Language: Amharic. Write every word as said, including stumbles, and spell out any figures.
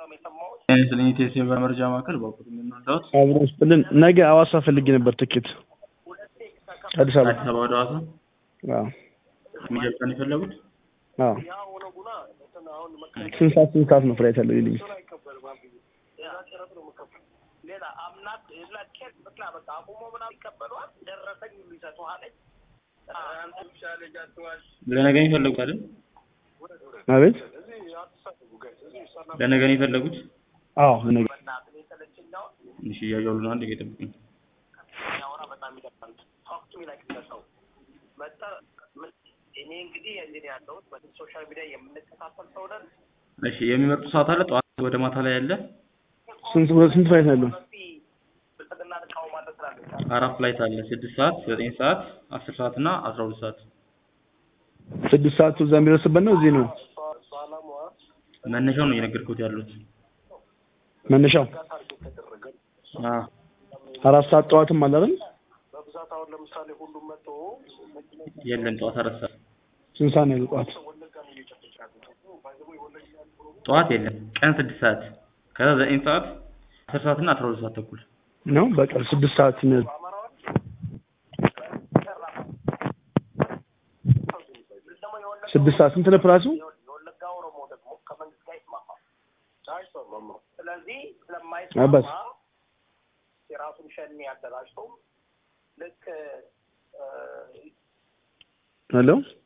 ስለኝ ቴሌቪዥን መረጃ ማከል ባቁት ምን ነው አብሮስ ብለን ነገ አዋሳ ፈልጌ ነበር ትኬት አዲስ አበባ አዲስ አበባ ወደ አዋሳ አዎ የሚጀምረን ይፈልጉት አዎ ስንት ሰዓት ስንት ሰዓት ነው ፍላይት ያለው ይልኝ ሌላ አምናት ለኬት በቃ በቃ አቁሞ ምናምን ይቀበሏል ደረሰኝ ይሰጡሃል አንተ ብቻለ ጃትዋል ለነገ ይፈልጉት አይደል አቤት ለነገ ይፈልጉት አዎ ለነገ እሺ ያያሉ ነው አንድ ገጠብኝ ያወራ በጣም ይደርሳል ታክቱ ላይ ከተሰው መጣ እኔ እንግዲህ እንዴ ያለው በሶሻል ሚዲያ የምንከታተል ሰው ነን እሺ የሚመርጡ ሰዓት አለ ጠዋት ወደ ማታ ላይ ያለ ስንት ስንት ፍላይት አለው አራት ፍላይት አለ ስድስት ሰዓት ዘጠኝ ሰዓት አስር ሰዓት እና አስራ ሁለት ሰዓት ስድስት ሰዓት እዛ የሚደርስበት ነው እዚህ ነው መነሻው ነው የነገርኩት ያሉት መነሻው አዎ አራት ሰዓት ጠዋትም አለ አይደል በብዛት አሁን ለምሳሌ ሁሉም መጥቶ የለም ጠዋት አራት ሰዓት ስንት ሰዓት ነው ጠዋት ጠዋት የለም ቀን ስድስት ሰዓት ከዛ ዘጠኝ ሰዓት አስር ሰዓት እና አስራ ሁለት ሰዓት ተኩል ነው በቀን ስድስት ሰዓት ነው ስድስት ሰዓት ስንት ነው ፕራይሱ ስለዚህ ስለማይስማማ የራሱን ሸኔ ያደራጅቶ ልክ ሄሎ